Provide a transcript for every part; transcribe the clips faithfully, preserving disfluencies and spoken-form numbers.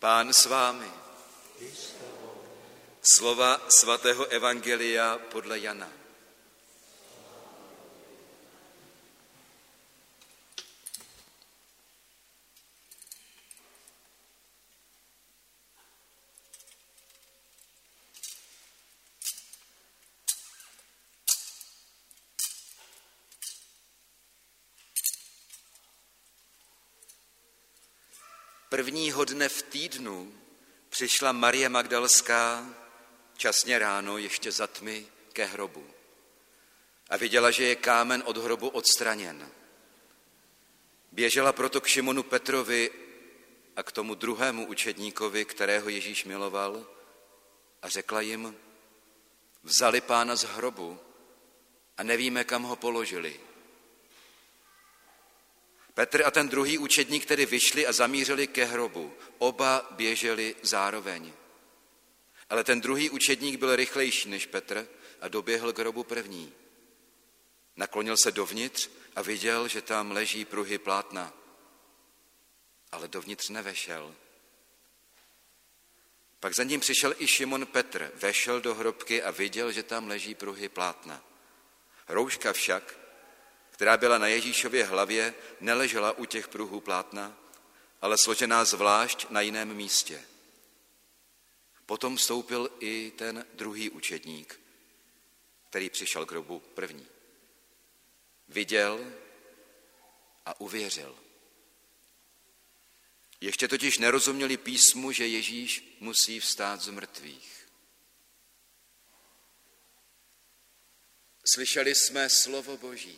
Pán s vámi. Slova svatého evangelia podle Jana. Prvního dne v týdnu přišla Marie Magdalská časně ráno, ještě za tmy, ke hrobu a viděla, že je kámen od hrobu odstraněn. Běžela proto k Šimonu Petrovi a k tomu druhému učedníkovi, kterého Ježíš miloval, a řekla jim: vzali Pána z hrobu a nevíme, kam ho položili. Petr a ten druhý učedník tedy vyšli a zamířili ke hrobu. Oba běželi zároveň. Ale ten druhý učedník byl rychlejší než Petr a doběhl k hrobu první. Naklonil se dovnitř a viděl, že tam leží pruhy plátna. Ale dovnitř nevešel. Pak za ním přišel i Šimon Petr, vešel do hrobky a viděl, že tam leží pruhy plátna. Rouška však, která byla na Ježíšově hlavě, neležela u těch pruhů plátna, ale složená zvlášť na jiném místě. Potom vstoupil i ten druhý učedník, který přišel k hrobu první. Viděl a uvěřil. Ještě totiž nerozuměli písmu, že Ježíš musí vstát z mrtvých. Slyšeli jsme slovo Boží.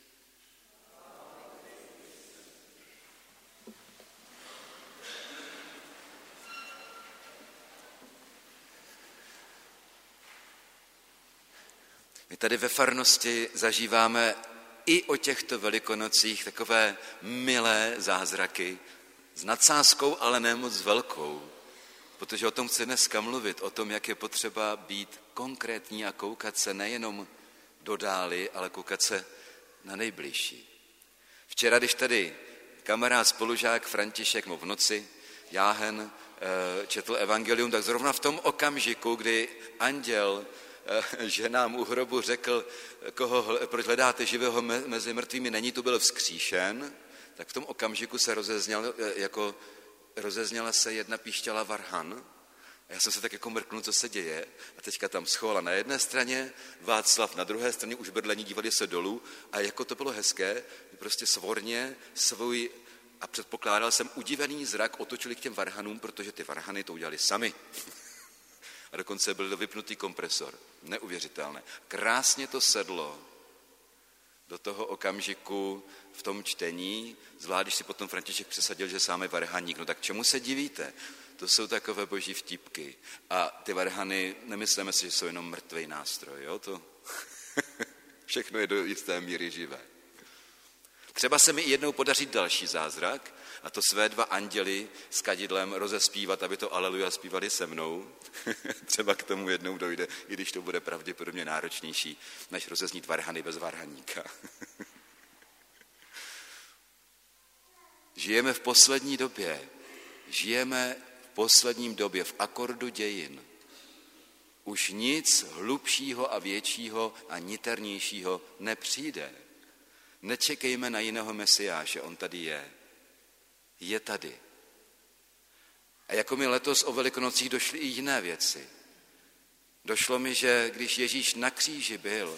My tady ve farnosti zažíváme i o těchto velikonocích takové milé zázraky s nadsázkou, ale ne moc velkou, protože o tom chci dneska mluvit, o tom, jak je potřeba být konkrétní a koukat se nejenom do dály, ale koukat se na nejbližší. Včera, když tady kamarád spolužák František mu v noci, Jáhen, četl evangelium, tak zrovna v tom okamžiku, kdy anděl ženám u hrobu řekl, koho, proč hledáte živého mezi mrtvými, není tu, byl vzkříšen, tak v tom okamžiku se rozezněl, jako rozezněla se jedna píšťala varhan. A já jsem se tak jako mrknul, co se děje. A teďka tam schovala na jedné straně, Václav na druhé straně, už bedlení dívali se dolů. A jako to bylo hezké, prostě svorně svůj, a předpokládal jsem, udivený zrak otočili k těm varhanům, protože ty varhany to udělali sami. A dokonce byl vypnutý kompresor. Neuvěřitelné. Krásně to sedlo do toho okamžiku v tom čtení, zvlášť když si potom František přesadil, že sám je varhaník. No tak čemu se divíte? To jsou takové boží vtipky. A ty varhany, nemyslíme si, že jsou jenom mrtvý nástroj. Jo? To všechno je do jisté míry živé. Třeba se mi i jednou podaří další zázrak, a to své dva anděly s kadidlem rozespívat, aby to aleluja zpívali se mnou. Třeba k tomu jednou dojde, i když to bude pravděpodobně náročnější, než rozeznít varhany bez varhaníka. Žijeme v poslední době. Žijeme v posledním době, v akordu dějin. Už nic hlubšího a většího a niternějšího nepřijde. Nečekejme na jiného Mesiáše, on tady je. Je tady. A jako mi letos o Velikonocích došly i jiné věci. Došlo mi, že když Ježíš na kříži byl,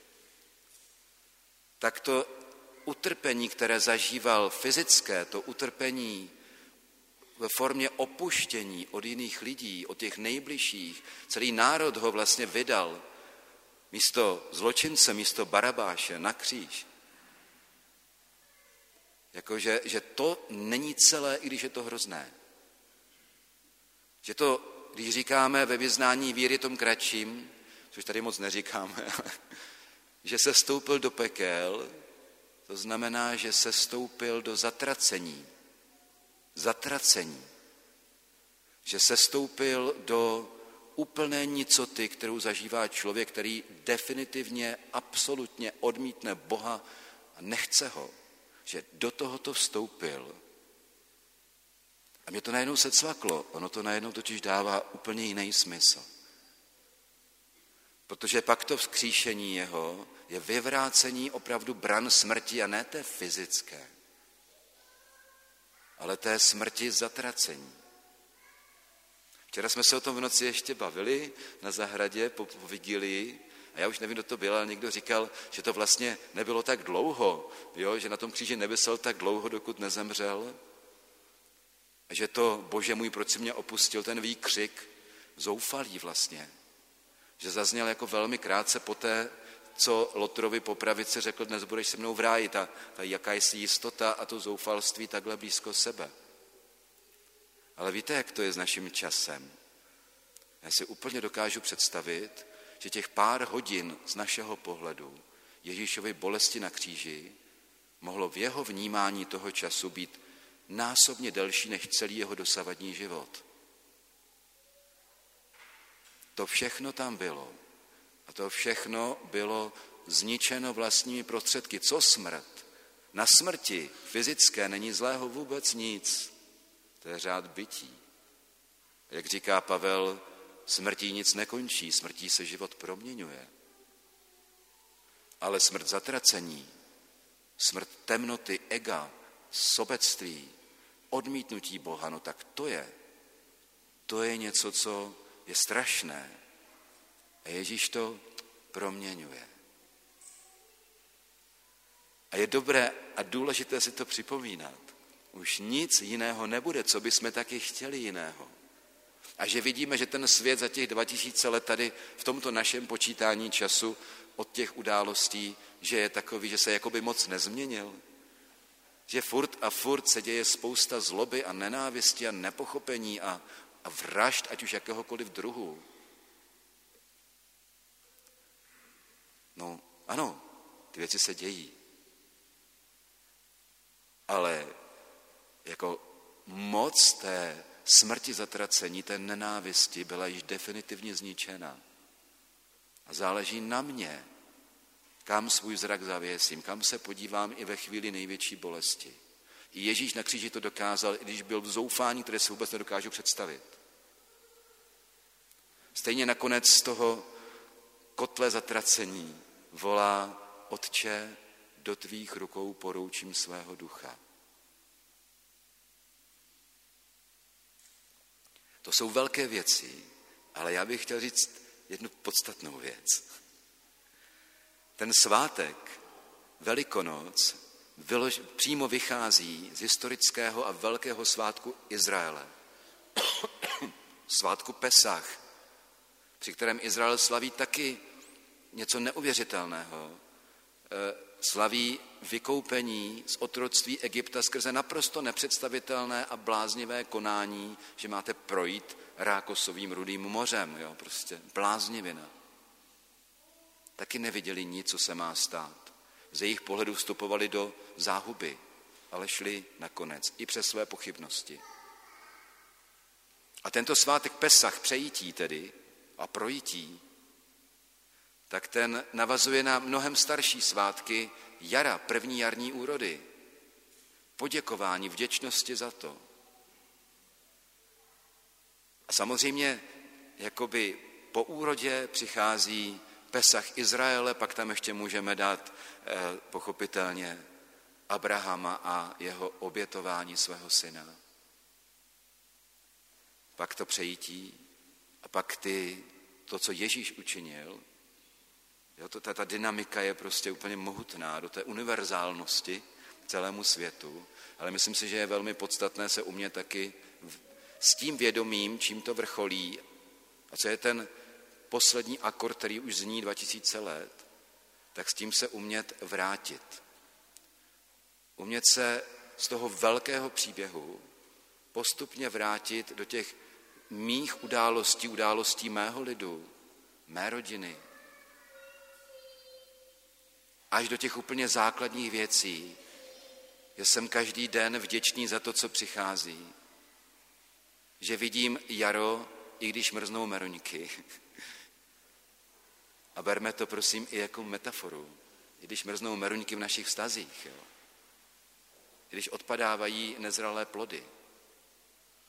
tak to utrpení, které zažíval fyzické, to utrpení ve formě opuštění od jiných lidí, od těch nejbližších, celý národ ho vlastně vydal místo zločince, místo Barabáše na kříž. Jakože, že to není celé, i když je to hrozné. Že to, když říkáme ve vyznání víry tom kratším, což tady moc neříkáme, že se vstoupil do pekel, to znamená, že se vstoupil do zatracení. Zatracení. Že se vstoupil do úplné nicoty, kterou zažívá člověk, který definitivně, absolutně odmítne Boha a nechce ho. Že do tohoto vstoupil A mě to najednou se cvaklo, ono to najednou totiž dává úplně jiný smysl. Protože pak to vzkříšení jeho je vyvrácení opravdu bran smrti a ne té fyzické, ale té smrti zatracení. Včera jsme se o tom v noci ještě bavili na zahradě po, po vigilii a já už nevím, kdo to byl, ale někdo říkal, že to vlastně nebylo tak dlouho, jo? Že na tom kříži nevisel tak dlouho, dokud nezemřel. A že to, Bože můj, proč jsi mě opustil, ten výkřik, zoufalý vlastně, že zazněl jako velmi krátce poté, co Lotrovi po pravici řekl, dnes budeš se mnou v ráji, ta, ta jakási jistota a to zoufalství takhle blízko sebe. Ale víte, jak to je s naším časem? Já si úplně dokážu představit, že těch pár hodin z našeho pohledu Ježíšovy bolesti na kříži mohlo v jeho vnímání toho času být násobně delší než celý jeho dosavadní život. To všechno tam bylo. A to všechno bylo zničeno vlastními prostředky. Co smrt? Na smrti fyzické není zlého vůbec nic. To je řád bytí. Jak říká Pavel, smrtí nic nekončí, smrtí se život proměňuje. Ale smrt zatracení, smrt temnoty, ega, sobectví, odmítnutí Boha, no tak to je, to je něco, co je strašné. A Ježíš to proměňuje. A je dobré a důležité si to připomínat. Už nic jiného nebude, co bychom taky chtěli jiného. A že vidíme, že ten svět za těch dva tisíce let tady v tomto našem počítání času od těch událostí, že je takový, že se jakoby moc nezměnil. Že furt a furt se děje spousta zloby a nenávisti a nepochopení a, a vražd, ať už jakéhokoliv druhu. No ano, ty věci se dějí. Ale jako moc té smrti zatracení, té nenávisti byla již definitivně zničena. A záleží na mě, kam svůj zrak zavěsím, kam se podívám i ve chvíli největší bolesti. I Ježíš na kříži to dokázal, i když byl v zoufání, které si vůbec nedokážu představit. Stejně nakonec z toho kotle zatracení volá: Otče, do tvých rukou poroučím svého ducha. To jsou velké věci, ale já bych chtěl říct jednu podstatnou věc. Ten svátek, Velikonoc, vylož, přímo vychází z historického a velkého svátku Izraele. Svátku Pesach, při kterém Izrael slaví taky něco neuvěřitelného. Slaví vykoupení z otroctví Egypta skrze naprosto nepředstavitelné a bláznivé konání, že máte projít rákosovým rudým mořem, jo, prostě bláznivina. Taky neviděli nic, co se má stát. Z jejich pohledu vstupovali do záhuby, ale šli nakonec i přes své pochybnosti. A tento svátek Pesach, přejítí tedy a projítí, tak ten navazuje na mnohem starší svátky jara, první jarní úrody. Poděkování, vděčnosti za to. A samozřejmě jakoby po úrodě přichází Pesach Izraele, pak tam ještě můžeme dát eh, pochopitelně Abrahama a jeho obětování svého syna. Pak to přejítí a pak ty, to, co Ježíš učinil. Jo, to, ta, ta dynamika je prostě úplně mohutná do té univerzálnosti celému světu, ale myslím si, že je velmi podstatné se umět taky v, s tím vědomím, čím to vrcholí a co je ten poslední akord, který už zní dva tisíce let, tak s tím se umět vrátit. Umět se z toho velkého příběhu postupně vrátit do těch mých událostí, událostí mého lidu, mé rodiny, až do těch úplně základních věcí, že jsem každý den vděčný za to, co přichází. Že vidím jaro, i když mrznou meruňky. A berme to, prosím, i jako metaforu. I když mrznou meruňky v našich vztazích. Jo. I když odpadávají nezralé plody.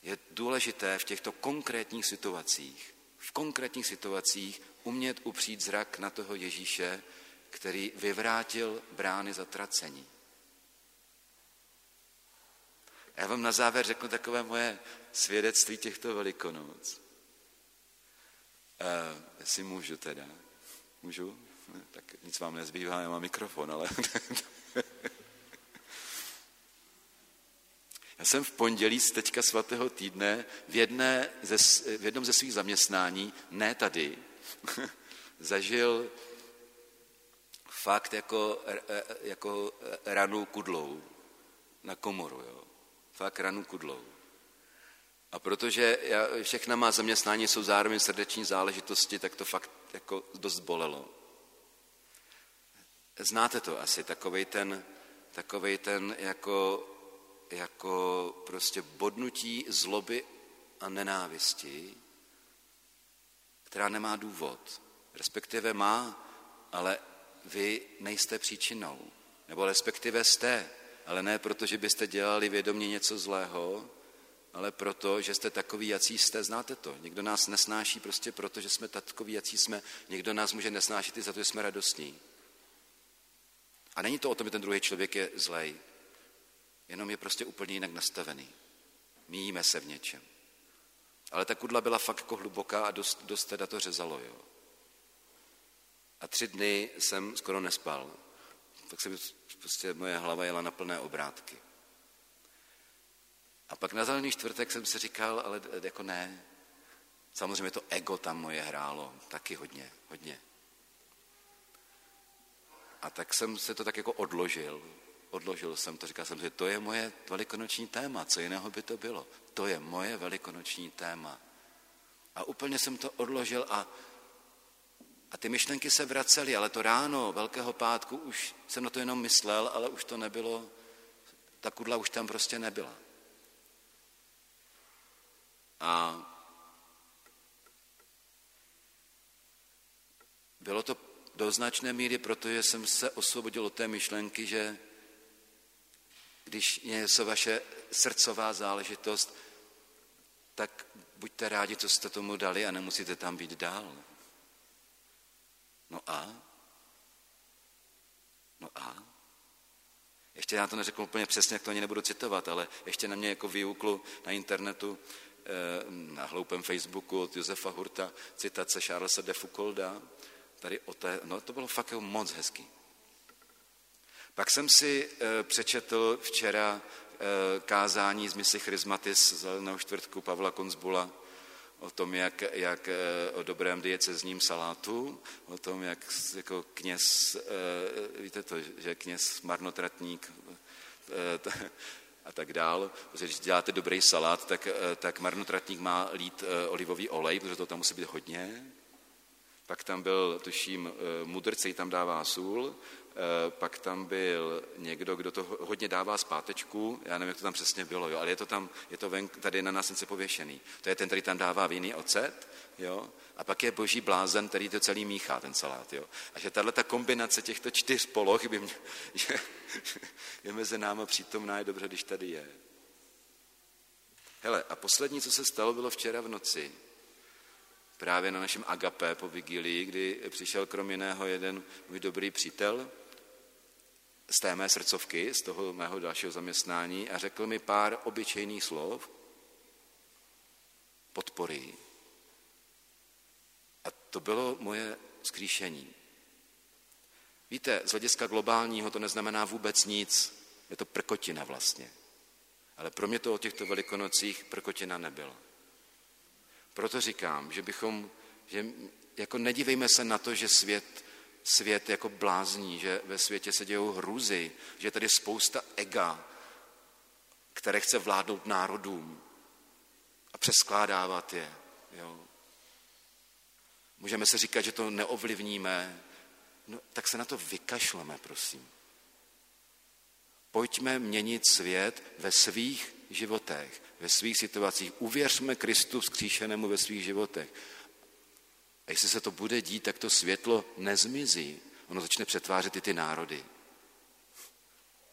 je důležité v těchto konkrétních situacích, v konkrétních situacích umět upřít zrak na toho Ježíše, který vyvrátil brány zatracení. Já vám na závěr řeknu takové moje svědectví těchto Velikonoc. Uh, jestli můžu teda. Můžu? Tak nic vám nezbývá, já mám mikrofon, ale... Já jsem v pondělí z teďka svatého týdne v, jedné ze, v jednom ze svých zaměstnání, ne tady, zažil fakt jako, jako ranu kudlou na komoru. Jo. Fakt ranu kudlou. A protože já, všechna má zaměstnání jsou zároveň srdeční záležitosti, tak to fakt jako dost bolelo. Znáte to asi, takovej ten, takovej ten jako, jako prostě bodnutí zloby a nenávisti, která nemá důvod. Respektive má, ale vy nejste příčinou. Nebo respektive jste, ale ne proto, že byste dělali vědomě něco zlého, ale proto, že jste takový, jací jste. Znáte to? Někdo nás nesnáší prostě proto, že jsme takový, jací jsme. Někdo nás může nesnášet i za to, že jsme radostní. A není to o tom, že ten druhý člověk je zlej. Jenom je prostě úplně jinak nastavený. Míjíme se v něčem. Ale ta kudla byla fakt jako hluboká a dost, dost teda to řezalo. Jo. A tři dny jsem skoro nespal. Tak se prostě moje hlava jela na plné obrátky. A pak na zelený čtvrtek jsem si říkal, ale jako ne. Samozřejmě to ego tam moje hrálo. Taky hodně, hodně. A tak jsem se to tak jako odložil. Odložil jsem to, říkal jsem, že to je moje velikonoční téma, co jiného by to bylo. To je moje velikonoční téma. A úplně jsem to odložil a, a ty myšlenky se vracely, ale to ráno Velkého pátku už jsem na to jenom myslel, ale už to nebylo, ta kudla už tam prostě nebyla. A bylo to do značné míry, protože jsem se osvobodil od té myšlenky, že když je něco vaše srdcová záležitost, tak buďte rádi, co jste tomu dali a nemusíte tam být dál. No a? No a? Ještě já to neřekl úplně přesně, jak to ani nebudu citovat, ale ještě na mě jako vyuklu na internetu, na hloupém Facebooku od Josefa Hurta, citace Charlesa de Foucaulda, tady o té, no to bylo fakt moc hezký. Pak jsem si e, přečetl včera e, kázání z Misi Charismatis z Zeleného čtvrtku Pavla Konzbula o tom, jak, jak e, o dobrém diecezním salátu, o tom, jak jako kněz, e, víte to, že kněz marnotratník e, t, a tak dál, protože když děláte dobrý salát, tak, e, tak marnotratník má lít e, olivový olej, protože to tam musí být hodně. Pak tam byl, tuším, mudrc, který tam dává sůl, pak tam byl někdo, kdo to hodně dává zpátečku, já nevím, jak to tam přesně bylo, jo, ale je to tam, je to ven, tady na násence pověšený. To je ten, který tam dává vinný ocet, jo, a pak je boží blázen, který to celý míchá, ten salát, jo. A že tato kombinace těchto čtyř poloh by mě, že je mezi náma přítomná, je dobře, když tady je. Hele, a poslední, co se stalo, bylo včera v noci, právě na našem agapé po vigílii, kdy přišel krom jiného jeden můj dobrý přítel z té mé srdcovky, z toho mého dalšího zaměstnání a řekl mi pár obyčejných slov podpory. A to bylo moje vzkříšení. Víte, z hlediska globálního to neznamená vůbec nic, je to prkotina vlastně. Ale pro mě to o těchto velikonocích prkotina nebyla. Proto říkám, že bychom, že jako nedívejme se na to, že svět, svět jako blázní, že ve světě se dějou hrůzy, že je tady spousta ega, které chce vládnout národům a přeskládávat je. Jo. Můžeme se říkat, že to neovlivníme, no, tak se na to vykašleme, prosím. Pojďme měnit svět ve svých životech, ve svých situacích. Uvěřme Kristu vzkříšenému ve svých životech. A jestli se to bude dít, tak to světlo nezmizí. Ono začne přetvářet i ty národy.